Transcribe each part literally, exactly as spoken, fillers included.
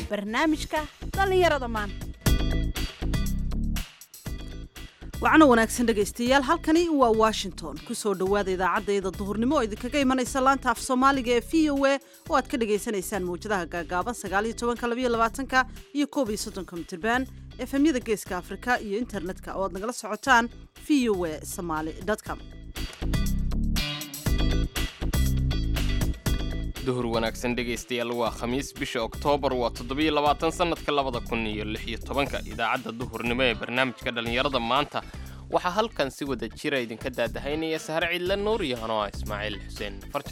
barnaamijka dhallinyarada maanta. wacana wanaagsan dhegaystayaal, halkani waa Washington. kusoo dhawaada idaacaddeeda duhurnimo oo idinkaga imanaysa laanta af Soomaaliga ee V O A oo aad ka dhageysanaysaan mawjadaha gaagaaban sagaal iyo toban laba iyo labaatan iyo koob iyo soddon mitirban efemyada geeska Afrika iyo internetka oo aad nagala socotaan v o a somali dot com. duhur wanaagsan dhegaystayaal, waa khamiis bisha Oktoobar waa toddoba iyo labaatan sanadka labada kun iyo lix iyo tobanka. idaacadda duhurnimo ee barnaamijka dhalinyarada maanta waxaa halkan si wada jira idinka daadahaynaya Sahar Ciidla Nuur iyo anoo Ismaaciil Xuseen Farjar.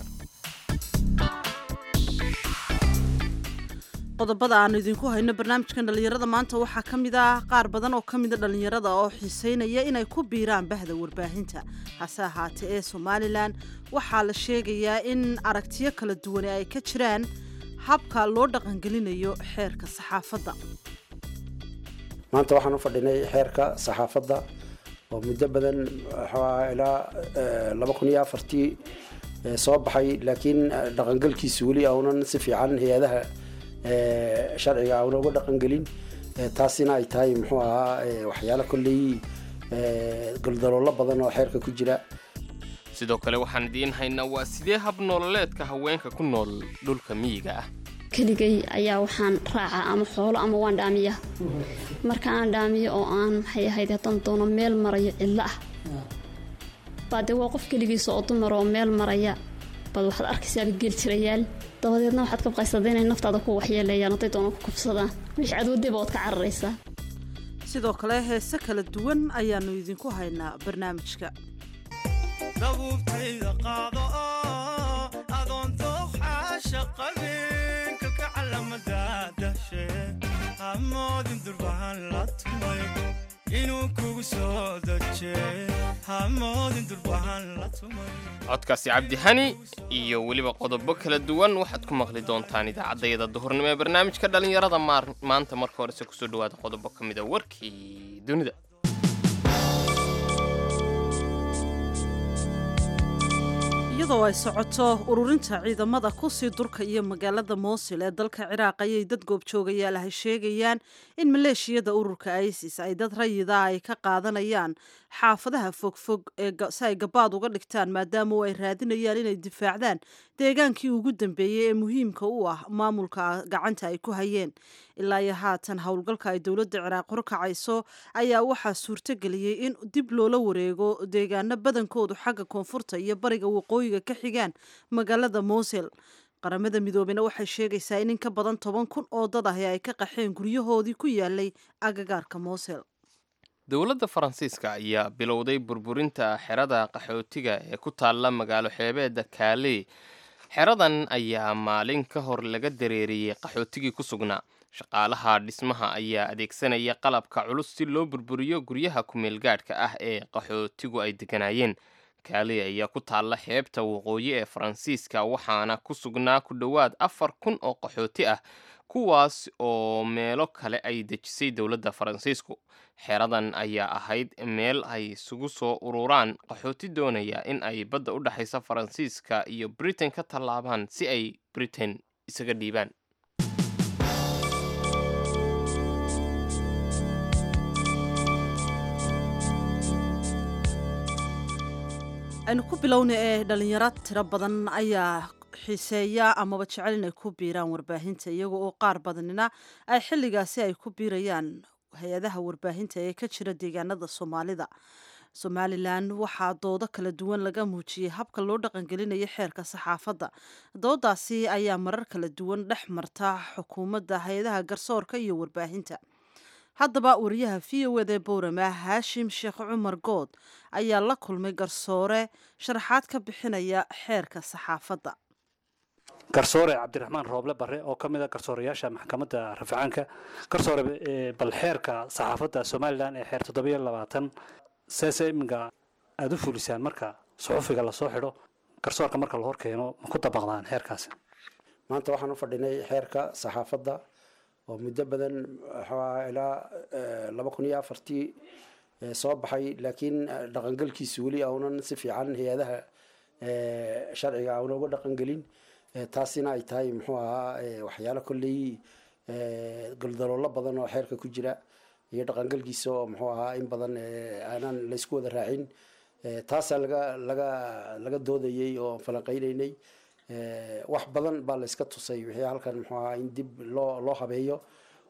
qodobada aan idinku hayno barnaamijkan dhalinyarada maanta waxaa ka mid ah qaar badan oo ka mid ah dhalinyarada oo xiiseynaya inay ku biiraan bahda warbaahinta. hase ahaatee ee Somaliland waxaa la sheegayaa in aragtiyo kala duwan ay ka jiraan habka loo dhaqangelinayo xeerka saxaafadda. maanta waxaan u fadhinay xeerka saxaafadda oo muddo badan ilaa laba kun iyo afartii soo baxay, laakiin dhaqangalkiisu weli aunan si fiican hay-adaha sharciga auna uga dhaqangelin. taasina ay tahay muxuu ahaa waxyaalo kolley goldaloolo badan oo xeerka ku jira. sidoo kale waxaan idiin haynaa waa sidee hab nololeedka haweenka ku nool dhulka miyiga ah. keligay ayaa waxaan raacaa ama xoolo ama waan dhaamiya. marka aan dhaamiyo oo aan maxay ahayd haddaan doono meel marayo cidlo ah baade waa qof keligiisa oo dumar oo meel maraya bad waxaad arkaysaaba geel jirayaal, dabadeedna waxaad ka baqaysataa inay naftaada ku waxyeeleeyaan hadday doona ku kufsadaan meesh cadwadiba ood ka cararaysaa. sidoo kale heese kala duwan ayaanu idinku haynaa barnaamijka. dabuubtayda qaado oo adoonto xaasha qabeenka ka calamada dashe hamoodin durbahan la tumay inuu kugu soo daje hamoodin durbahan la tumay. codkaasi Cabdihani iyo weliba qodobo kala duwan waxaad ku maqli doontaan idaacaddeeda duhurnimo ee barnaamijka dhalinyarada maanta. marka hore se kusoo dhawaada qodobo ka mid a warkii dunida. iyadoo ay socoto ururinta ciidamada kusii durka iyo magaalada Mosul ee dalka Ciraaq ayay dad goobjoogayaal ah sheegayaan in maleeshiyada ururka ISIS ay dad rayida ay ka qaadanayaan xaafadaha fogfog ee si ay gabaad uga dhigtaan maadaama ay raadinayaan inay difaacdaan deegaankii ugu dambeeyay ee muhiimka u ah maamulka gacanta ay ku hayeen. ilaa iyo haatan howlgalka ay dowladda Ciraaq horkacayso ayaa waxaa suurtageliyey in dib loola wareego deegaano badankoodu xagga koonfurta iyo bariga waqooyiga ka xigaan magaalada Mosul. qaramada midoobena waxay sheegaysaa in in ka badan toban kun oo dad ah ay ka qaxeen guryahoodii ku yaalay agagaarka Mosul. dowladda Faransiiska ayaa bilowday burburinta xerada qaxootiga ee ku taalla magaalo xeebeedda Calais. xeradan ayaa maalin ka hor laga dareeriyey qaxootigii ku sugnaa. shaqaalaha dhismaha ayaa adeegsanaya qalabka culus si loo burburiyo guryaha ku-meelgaadhka ah ee qaxootigu ay deganayeen. Calais ayaa ku taalla xeebta waqooyi ee Faransiiska waxaana ku sugnaa ku dhowaad afar kun oo qaxooti ah, kuwaas oo meelo kale ay dejisay dowladda Faransiisku. xeradan ayaa ahayd meel ay isugu soo ururaan qaxooti doonaya in ay badda u dhaxaysa Faransiiska iyo Britain ka tallaabaan si ay Britain isaga dhiibaan. aynu ku bilowna ee dhalinyaro tiro badan ayaa xiiseeya amaba jecel inay ku biiraan warbaahinta, iyaga oo qaar badanina ay xilligaasi ay ku biirayaan hay-adaha warbaahinta ee ka jira deegaanada Soomaalida. Somaliland waxaa doodo kala duwan laga muujiyey habka loo dhaqangelinayo xeerka saxaafadda. doodaasi ayaa marar kala duwan dhex marta xukuumadda, hay-adaha garsoorka iyo warbaahinta. haddaba wariyaha V O A ee Boorama Haashim Sheekh Cumar Good ayaa la kulmay garsoore sharaxaad ka bixinaya xeerka saxaafadda. garsoore Cabdiraxmaan Rooble Barre oo ka mid ah garsooreyaasha maxkamadda Rafcaanka. garsoore bal xeerka saxaafadda Somaliland ee xeer toddoba iyo labaatan seesemiga aad u fulisaan marka suxufiga la soo xidho, garsoorka marka la hor keeno ma ku dabaqdaan xeerkaasi? maanta waxaan u fadhinay xeerka saxaafadda oo muddo badan ilaa laba kun iyo afartii soo baxay, laakiin dhaqangalkiisu weli aunan si fiican hay-adaha sharciga auna uga dhaqangelin. taasina ay tahay muxuu ahaa waxyaalo kolley goldaloolo badan oo xeerka ku jira iyo dhaqangalkiisa oo muxuu ahaa in badan aanaan laysku wada raacin taasaa laga laga laga doodayay oo falanqeynaynay wax badan baa layska tusay wixii halkan muxuu ahaa in dib loo loo habeeyo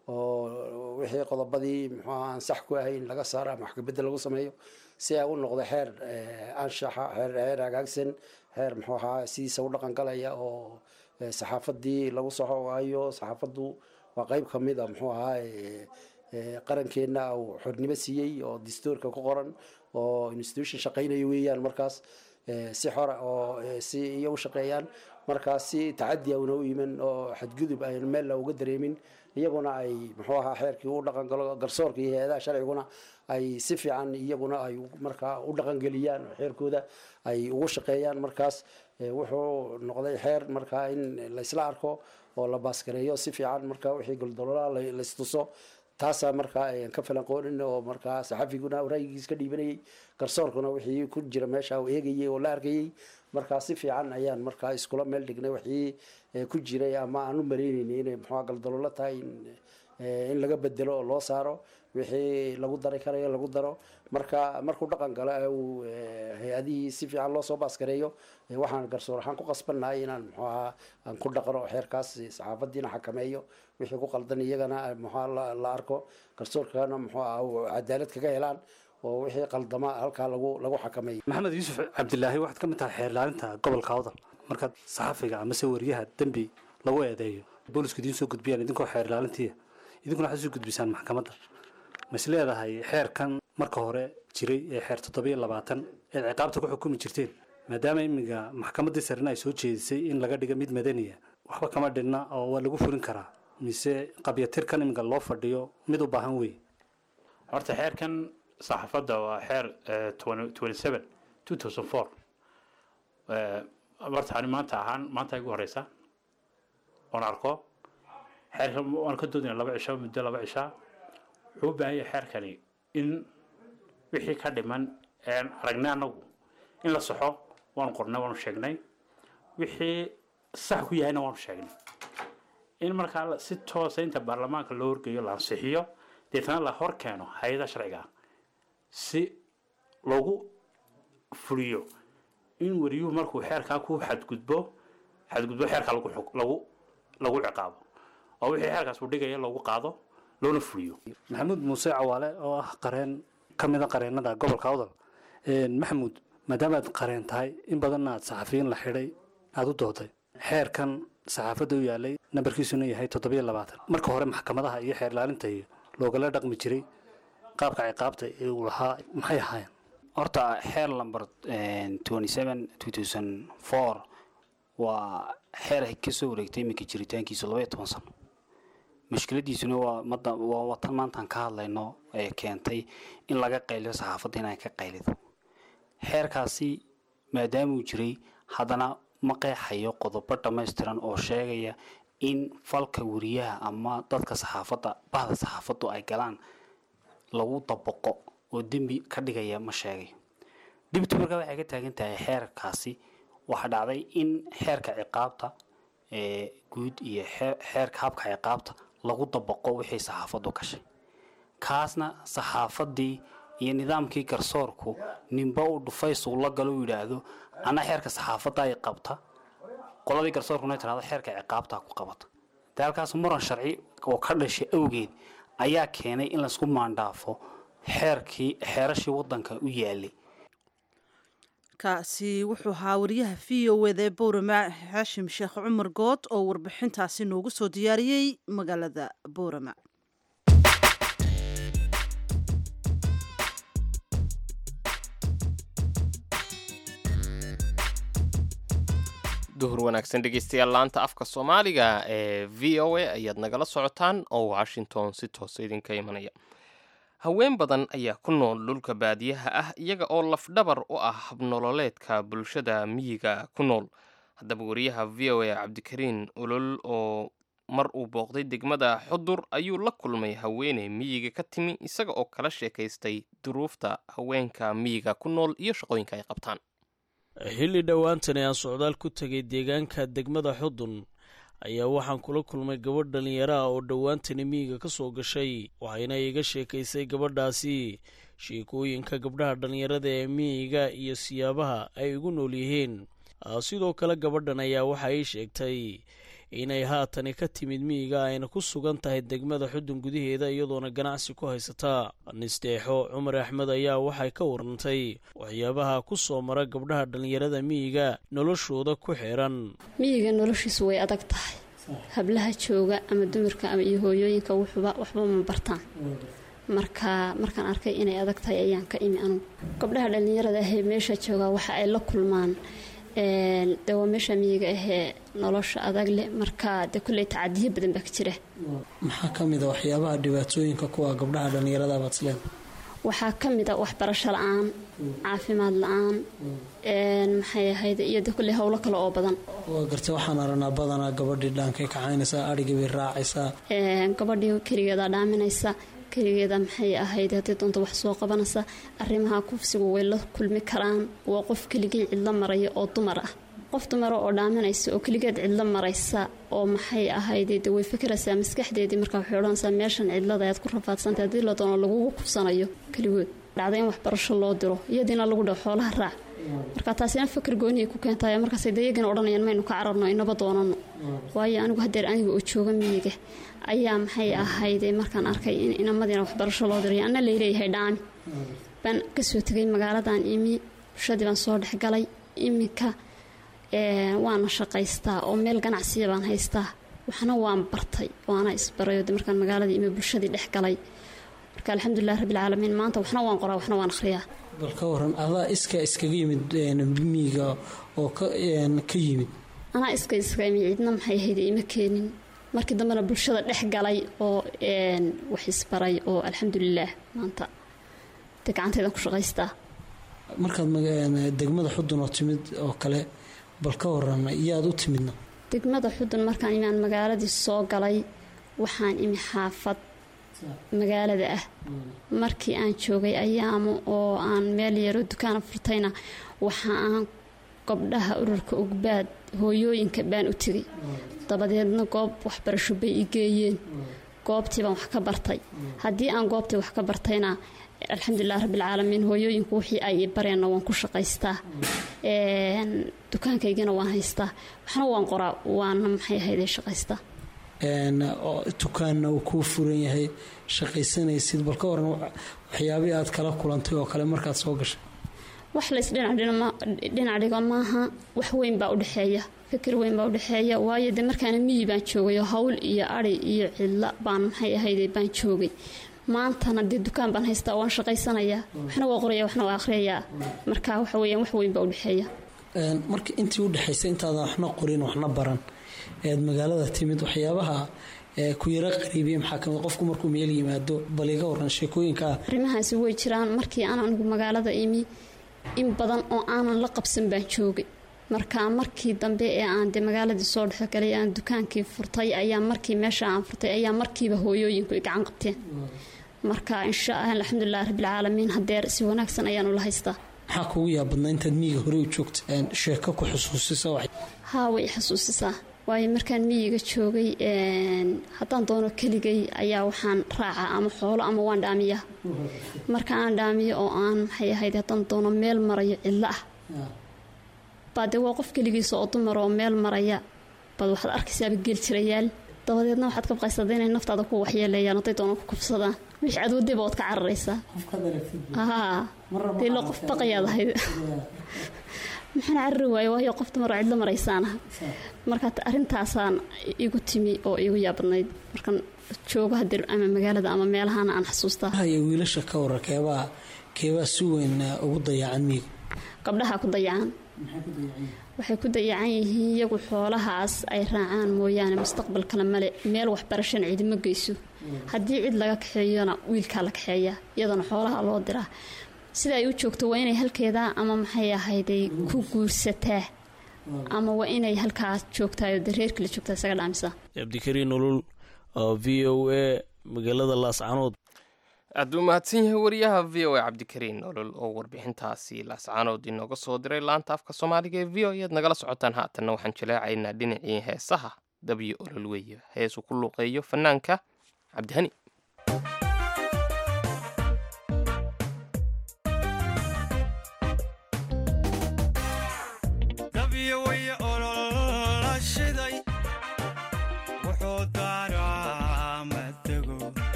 oo wixii qodobadii muxuu ahaa aan sax ku ahayn laga saaro ama wax ka bedel lagu sameeyo si ay u noqdo xeer anshaxa xeer xeer hagaagsan xeer muxuu ahaa sidiisa u dhaqan galaya oo saxaafadii lagu soxo waayo saxaafaddu waa qayb ka mid a muxuu ahaa qarankeena uu xornimo siiyey oo dastuurka ku qoran oo institution shaqeynaya weeyaan markaas si xor oo si iyo u shaqeeyaan markaas si tacadi awna u yimin oo xadgudub ay meel uga dareemin iyaguna ay muxuu ahaa xeerkii u dhaqan galo garsoorka iyo hay'adaha sharciguna ay si fiican iyaguna ay markaa u dhaqan geliyaan xeerkooda ay ugu shaqeeyaan markaas wuxuu noqday xeer markaa in la isla arko oo la baaskareeyo si fiican markaa wixii goldololaa la istuso taasaa markaa aan ka falanqoonin oo markaa saxafiguna ra'yigiis ka dhiibanayay garsoorkuna wixii ku jira meesha uu eegayay oo la arkayay markaa si fiican ayaan markaa iskula meel dhignay wixii ku jiray ama aan u mareynaynay inay muxuu goldololo tahay in laga bedelo oo loo saaro wixii lagu dari karayo lagu daro marka markuu dhaqan galo uu hay-adihii si fiican loo soo baaskareeyo waxaan garsoor ahaan ku qasbannahay inaan muxuu ahaa aan ku dhaqano xeerkaas saxaafadiina xakameeyo wixii ku qaldan iyagana muxuu la arko garsoorkana muxuu ahaa cadaalad kaga helaan oo wixii qaldama halkaa lagu lagu xakameeyo. maxamed yuusuf cabdilaahi waxaad ka mid tahay xeer ilaalinta gobolka awdal markaad saxafiga amase wariyaha dembi lagu eedeeyo boolisku idiin soo gudbiyaan idinkoo xeer ilaalintiya idinkuna waxaad soo gudbisaan maxkamadda ma is leedahay xeerkan marka hore jiray ee xeer toddoba iyo labaatan eed ciqaabta ku xukumi jirteen maadaama iminka maxkamaddii sarena ay soo jeedisay in laga dhiga mid madaniya waxba kama dhinna oo waa lagu furin karaa mise qabyatirkan iminka loo fadhiyo mid u baahan wey horta xeerkan saxaafadda waa xeer horta ani maanta ahaan maanta igu horeysa oon arko xeerkan waan ka doodina laba cisho muddo laba cishaa wuxuu u baahan yahay xeerkani in wixii ka dhiman een aragnay anagu in la saxo waan qornay waan sheegnay wixii sax ku yahayna waan sheegnay in markaa si toos inta baarlamaanka loo horgeeyo la ansixiyo deetana la hor keeno hay'adaha sharciga si loogu fuliyo in wariyuhu markuu xeerkaa ku xadgudbo xadgudbo xeerkaa lagu lagu lagu ciqaabo oo wixii xeerkaas uu dhigaya loogu qaado loona fuliyo. maxamuud muuse cawaale oo ah qareen ka mid a qareenada gobolka awdal maxamuud maadaama aad qareen tahay in badanna aad saxafiyiin la xidhay aada u dooday xeerkan saxaafadda u yaalay nambarkiisuna yahay toddobiyo labaatan marka hore maxkamadaha iyo xeer ilaalinta iyo loogala dhaqmi jiray qaabka ciqaabta ee uu lahaa maxay ahaayeen horta xeer lamber waa xeer ka soo wareegtay iminka jiritaankiisa laba iyo toban sano mushkiladiisuna waa madda waa watan maantaan ka hadlayno ee keentay in laga qayliyo saxaafadda inay ka qaylido xeerkaasi maadaama uu jiray haddana ma qeexayo qodobo dhammaystiran oo sheegaya in falka wariyaha ama dadka saxaafadda bahda saxaafaddu ay galaan lagu dabaqo oo dembi ka dhigaya ma sheegayo dibtu markaa waxay ka taagan tahay xeerkaasi waxaa dhacday in xeerka ciqaabta ee guud iyo xeerka habka ciqaabta lagu dabaqo wixii saxaafaddu gashay kaasna saxaafaddii iyo nidaamkii garsoorku ninba uu dhufays uu la galo uu yidhaahdo ana xeerka saxaafadda ay qabta qoladii garsoorkuna tiraahdo xeerka ciqaabta ku qabata dalkaas muran sharci oo ka dhashay awgeed ayaa keenay in la isku maandhaafo xeerkii xeerashii waddanka u yaalay kaasi wuxuu ahaa wariyaha v o eda boorama xaashim sheekh cumar good oo warbixintaasi noogu soo diyaariyey magaalada boorama duhur wanaagsan dhegeystayaal laanta afka soomaaliga ee v o a ayaad nagala socotaan oo washington si toosa idinka imanaya haween badan ayaa ku nool dhulka baadiyaha ah iyaga oo lafdhabar u ah habnololeedka bulshada miyiga ku nool haddaba wariyaha v o a cabdikariin olol oo mar uu booqday degmada xudur ayuu la kulmay haweeney miyiga ka timi isaga oo kala sheekaystay duruufta haweenka miyiga ku nool iyo shaqooyinka ay qabtaan xilli dhowaantani aan socdaal ku tegay deegaanka degmada xudun ayaa waxaan kula kulmay gabadh dhallinyaro ah oo dhowaantani miyiga ka soo gashay waxayna iga sheekaysay gabadhaasi sheekooyinka gabdhaha dhallinyarada ee miyiga iyo siyaabaha ay ugu nool yihiin. sidoo kale gabadhan ayaa waxa ay sheegtay inay haatani ka timid miyiga ayna ku sugan tahay degmada Xudun gudaheeda iyadoona ganacsi ku haysata. Nisteexo Cumar Axmed ayaa waxay ka warantay waxyaabaha ku soo mara gabdhaha dhallinyarada miyiga noloshooda ku xiran. miyiga noloshiisu way adag tahay, hablaha jooga ama dumarka ama iyo hooyooyinka waxba waxba ma bartaan. marka markaan arkay inay adag tahay ayaan ka imi anu gabdhaha dhallinyarada ah ee meesha jooga waxa ay la kulmaan een dawa meesha miyiga ah nolosha adag leh marka de kulay tacadiye badan baa ka jira. maxaa kamid ah waxyaabaha dhibaatooyinka kuwa gabdhaha dhallinyarada baad isleen? waxaa kamid ah waxbarasho la'aan, caafimaad la'aan, een maxay ahayd iyo de kulay hawlo kale oo badan. waa gartay waxaan aragnaa badanaa gabadhii dhaankay kacaynaysa adhiga bay raacaysaa een gabadhii kaligeeda dhaaminaysa kaligeeda maxay ahayd hadii doonto wax soo qabanaysa arrimaha kufsigu way la kulmi karaan. waa qof kaligii cidla maraya oo dumar ah, qof dumar oo dhaaminaysa oo kaligeed cidla maraysa oo maxay ahayd de way fikiraysaa maskaxdeedii marka waxay odhanaysaa meeshan cidlada aad ku rafaadsantay hadii la doono lagu kufsanayo kaligood dhacday in waxbarasho loo diro iyadina lagu dhaw xoolaha raac. marka taasina fikir gooni ku keentay markaas ay deegan odhanayaan maynu ka cararno inaba doonano. waayo anigu hadeer aniga oo jooga miyiga ayaa maxay ahayd markaan arkay in inamadina waxbarasho loo diray ana leeyahay dhaami baan ka soo tagay magaaladan imi shadi baan soo dhaxgalay iminka ee waana shaqaystaa oo meel ganacsiga baan haystaa waxna waan bartay waana isbarayo markaan magaalada imi bulshadii dhaxgalay marka alxamdulillaah rabbil caalamiin maanta waxna waan qoraa waxna waan akhriyaa. bal ka waran adaa iska iskaga yimid miyiga oo ka ka yimid? ana iska iskaga yimid cidna maxay ahayd ima keenin markii dambena bulshada dhaxgalay oo een wax isbaray oo alxamdulillaah maanta gacantayda ku shaqaystaa. markaad degmada Xudun oo timid oo kale bal ka waran iyaad u timidna? degmada Xudun markaan imaan magaaladii soo galay waxaan imi xaafad magaalada ah. markii aan joogay ayaamo oo aan meel yar dukaan furtayna waxa aan gabdhaha ururka Ugbaad hooyooyinka baan u tagay. dabadeedna goob waxbarasho bay igeeyeen goobtii baan wax ka bartay. haddii aan goobtii wax ka bartayna alxamdulillaah rabbil caalamiin hooyooyinku wixii ay bareen waan ku shaqaystaa. een dukaankaygana waan haystaa waxna waan qoraa waana maxay ahayd shaqaystaa. een dukaanna uu ku furan yahay shaqaysanaysid bal ka waran waxyaabaha aad kala kulantay oo kale markaad soo gashay? wax la isdhinac dhinac dhigo maaha, wax weyn baa u dhaxeeya, fikir weyn baa u dhaxeeya. waayo de markaan miyi baan joogay hawl iyo ari iyo cidla baan maxay ahayd baan joogay. maantana de dukaan baan haystaa waan shaqaysanayaa waxna waa qoraya waxna waa akhriyaa. marka waxa weeyaan wax weyn baa u dhaxeeya. een markii intii u dhaxaysay intaad waxna qorin waxna baran ee magaalada timid waxyaabaha ee ku yara qariibay maxaa kamid qofku markuu meel yimaado bal iga waran sheekooyinka? arrimahaasi way jiraan. markii aan anigu magaalada imi in badan oo aanan la qabsan baan joogay. marka markii dambe ee aan de magaaladii soo dhaxo galay aan dukaankii furtay ayaa markii meesha aan furtay ayaa markiiba hooyooyinku gacan qabteen. marka insha Allah alxamdulillaah rabbil caalamiin hadeer si wanaagsan ayaan u la haystaa. maxaa kugu yaabadna intaad miyiga hore u joogtay sheeko ku xusuusisa wax? haa way xusuusisaa. waayo markaan miyiga joogay een haddaan doono kaligay ayaa waxaan raacaa ama xoolo ama waan dhaamiyaa. marka aan dhaamiyo oo aan maxay ahayd haddaan doono meel marayo cidla ah baade waa qof kaligiisa oo dumar oo meel maraya bad waxaad arkaysaa geel jirayaal. dabadeedna waxaad ka baqaysaa inay naftaada ku waxyeeleeyaan haday doono ku kufsadaan wixii aad wadaba waad ka cararaysaa. haa dee loo qof baqayaad ahayd maxaan carari waayo waayo qof dumar cidla maraysaana. marka arrintaasaan igu timi oo igu yaabadnayd markaan joogo hadeer ama magaalada ama meelahan aan xasuustaa. haye wiilasha ka waran keebaa keebaa si weyn ugu dayacan miyiga? gabdhaha ku dayacan waxay ku dayacan yihiin iyagu xoolahaas ay raacaan mooyaane mustaqbalkana male meel waxbarashan cid ma geyso. haddii cid laga kaxeeyona wiilka la kaxeeya iyadana xoolaha loo diraa. sida ay u joogto waa inay halkeeda ama maxay ahayd ku guursataa ama waa inay halkaas joogtaayo dareerka la joogtaa isaga dhaamisa. Cabdikariin Nolol v O A magaalada Laascaanood. aad u mahadsan yahay wariyaha v O A Cabdikariin Nolol oo warbixintaasi Laascaanood inooga soo diray laanta afka Soomaaliga ee v O A. nagala socotaan haatanna waxaan jilaacaynaa dhinacii heesaha dabyo olol weeye heesuu ku luuqeeyo fanaanka cabdihani.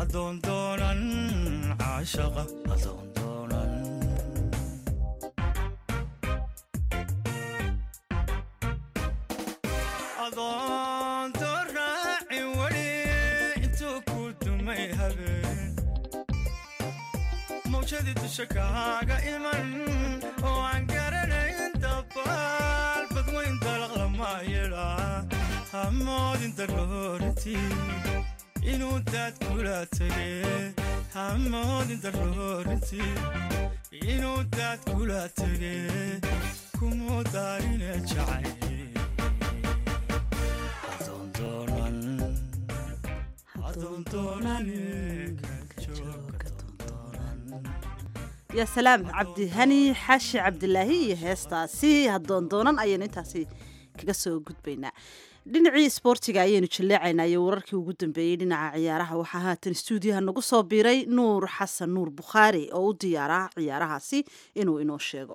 adoon doonan caashaqa adoon doonan adoon dooraaci weli intuu ku dumay habeen mawjadii dusha kaaga iman oo aan garanayn dabaal badweyn dalaq lama yeelaa hamoodin darooratii inuu daad kula tegee hamoodin darooratii inuu daad kula tegee kumuu daarine jacay adoon doonan adoon doonan يا سلام عبد هني حاشي عبد الله هي هيستاسي هدون دونان ayaan intaasi kaga soo gudbaynaa dhinacii sportiga ayaynu jilleecaynaa iyo wararkii ugu dambeeyay dhinaca ciyaaraha waxaa haatan stuudiyaha nagu soo biiray nuur xasan nuur bukhaari oo u diyaara ciyaarahaasi inuu inoo sheego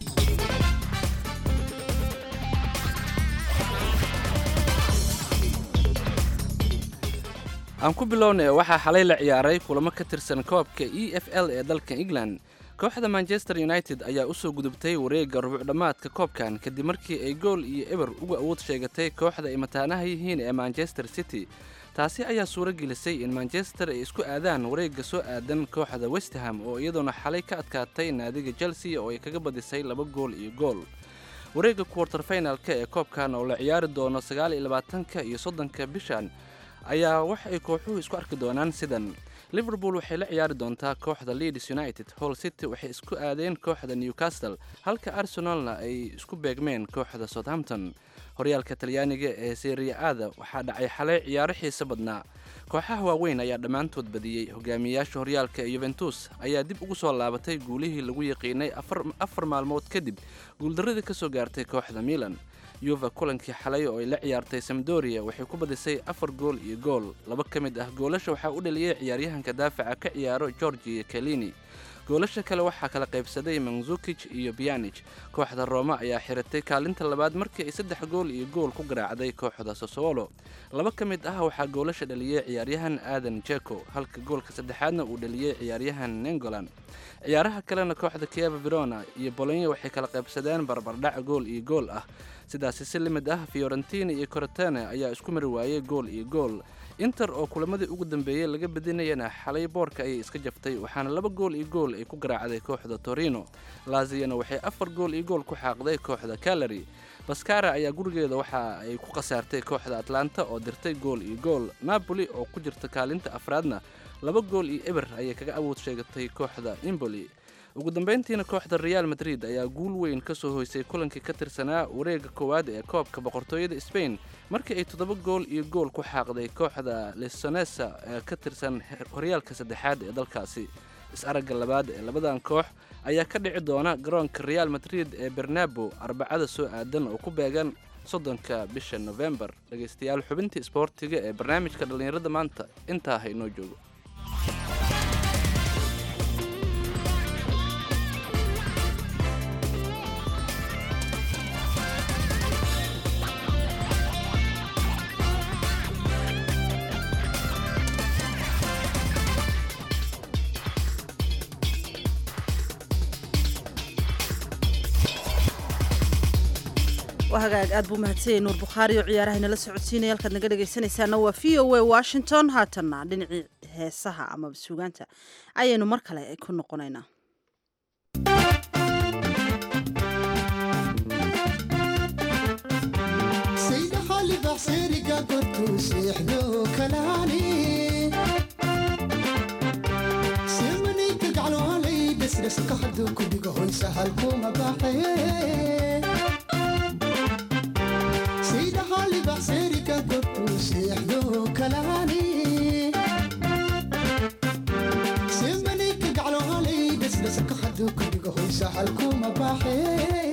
aan ku bilownay waxaa xalay la ciyaaray kulamo ka tirsan koobka E F L ee dalka England kooxda Manchester United ayaa u soo gudubtay wareegga rubuc dhamaadka koobkan kadib markii ay gool iyo eber uga awood sheegatay kooxda ay mataanaha yihiin ee Manchester City taasi ayaa suura gelisay in Manchester ay isku aadaan wareegga soo aadan kooxda West Ham oo iyaduna xalay ka adkaatay naadiga Chelsea oo ay kaga badisay laba gool iyo gool wareegga quarter finalka ee koobkan oo la ciyaari doono sagaal iyo labaatanka iyo soddonka bishan ayaa wax ay kooxuhu isku arki doonaan sidan Liverpool waxay la ciyaari doontaa kooxda Leeds United Hull City waxay isku aadeen kooxda Newcastle halka Arsenalna ay isku beegmeen kooxda Southampton horyaalka Talyaaniga ee Serie A waxaa dhacay xalay ciyaaro xiiso badnaa kooxaha waaweyn ayaa dhammaantood badiyay hogaamiyayaasha horyaalka Juventus ayaa dib ugu soo laabatay guulihii lagu yaqiinay afar maalmood kadib guuldaradii ka soo gaartay kooxda Milan Juve kulankii xalay oo ay la ciyaartay Sampdoria waxay ku badisay afar gool iyo gool laba ka mid ah goolasha waxaa u dhaliyay ciyaaryahanka daafaca ka ciyaaro Giorgio Chiellini goolasha kale waxaa kala qaybsaday Mandzukic iyo Pjanic kooxda Roma ayaa xiratay kaalinta labaad markii ay saddex gool iyo gool ku garaacday kooxda Sassuolo laba ka mid ah waxaa goolasha dhaliyay ciyaaryahan Adan Dzeko halka goolka saddexaadna uu dhaliyay ciyaaryahan Nengolan ciyaaraha kalena kooxda Chievo Verona iyo Bologna waxay kala qaybsadeen barbardhac gool iyo gool ah sidaasi si limid ah Fiorentina iyo Crotone ayaa isku mari waayay gool iyo gool Inter oo kulamadii ugu dambeeyay laga badinayna xalay boorka ay iska jaftay waxaana laba gool iyo gool ay ku garaacday kooxda Torino Lazio waxay afar gool iyo gool ku xaaqday kooxda Cagliari Pescara ayaa gurigeeda waxa ay ku qasaartay kooxda Atlanta oo dirtay gool iyo gool Napoli oo ku jirta kaalinta afraadna laba gool iyo eber ayay kaga awood sheegatay kooxda Empoli ugu dambeyntiina kooxda Real Madrid ayaa guul weyn ka soo hoysay kulankii ka tirsanaa wareegga koowaad ee koobka boqortooyada Spain markii ay toddoba gool iyo gool ku xaaqday kooxda Leganés ee ka tirsan horyaalka saddexaad ee dalkaasi is-aragga labaad ee labadan koox ayaa ka dhici doona garoonka Real Madrid ee Bernabeu arbacada soo aadan oo ku beegan soddonka bisha November dhageystayaal xubintii sportiga ee barnaamijka dhalinyarada maanta intaa haynoo joogo وهاجاج أدبو مهتسي نور بخاري وعياره هنا لسعودسين يالك نقدر جيسان يسانا وفي واشنطن هاتنا دنعي هسها أما بسوقانتا أيانو مركلة يكون نقونينا سيد خالي بحصيري قاقرتو سيحدو كلاني سيمني تقعلوا علي بس رسك حدو كبيقه هون سهلكم أباحي حالي بحسيرك قطو سيحدو كلاني سيمني كقعلو علي بس لسك حدو كبيقه هو سحلكم أباحي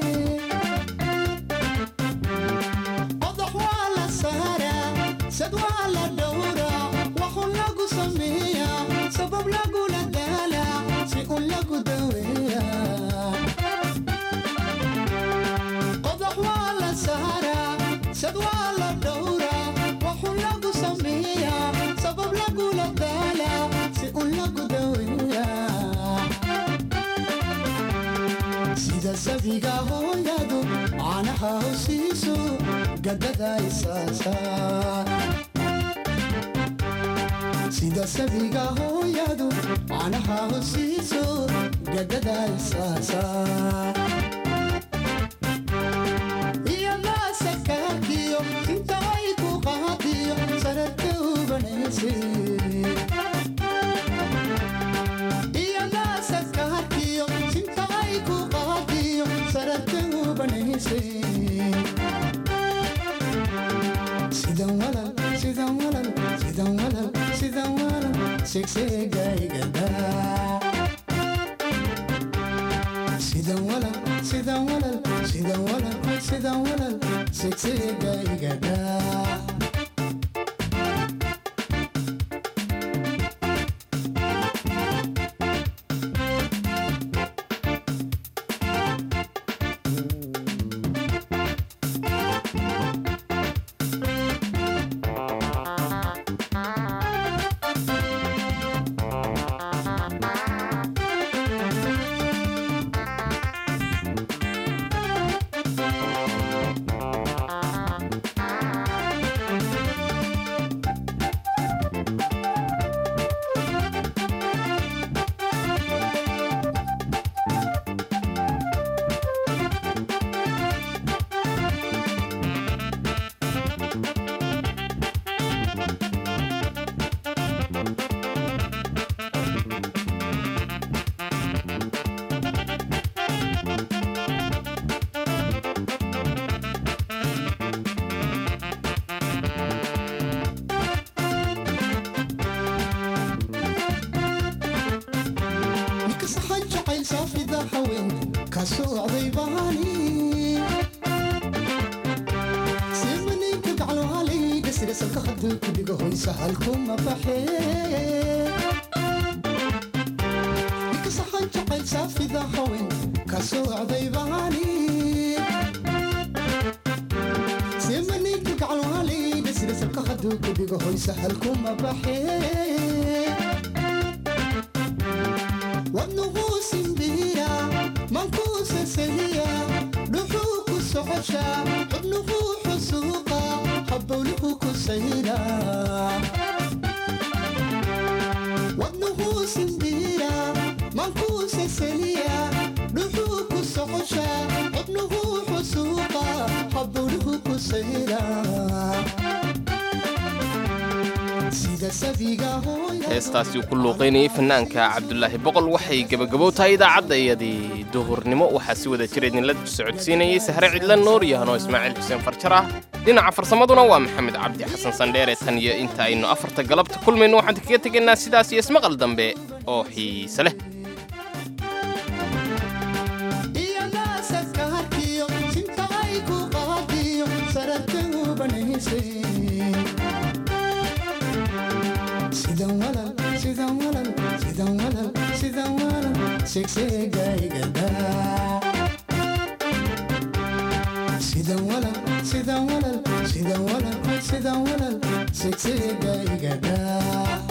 وضح وعلى السهرة سد وعلى الدورة وحن لقو سمية سبب لقو للدالة سيقول لقو دورية وضح وعلى السهرة سدوا الدورة وحن لقو سمية سبب لقو لبالة sabiga hooyadu caanaha hosiiso gadada isaasa sida sabiga hooyadu caanaha hosiiso gadada isaasa iyo maasakakiyo inta ay ku qaadiyo sararka ubanaysi iyo maasakakiyo inta ay ku qaadiyo sararka ubanaysi sidan walal sidan walal sidan walal sidan walal sigsigaygadaa sidan walal sidan walal sidan walal sidan walal sigsigaygadaa heestaasi uu ku luuqaynayay fanaanka cabdulaahi boqol waxay gabagabo tahay idaacaddaiyadii duhurnimo waxaa si wada jira idinla socodsiinayay sahre cidla nuur iyo hanoo ismaaciil xuseen farjar ah dhinaca farsamaduna waa maxamed cabdi xasan sandheere tan iyo inta aynu afarta galabta kulmayno waxaan kaga tegaynaa sidaas iyo ismaqal dambe oo xiise leh sidan walal sidan walal sidan walal sidan walal sigsigaygadaa sidan walal sidan walal sidan walal sidan walal sigsigaygadaa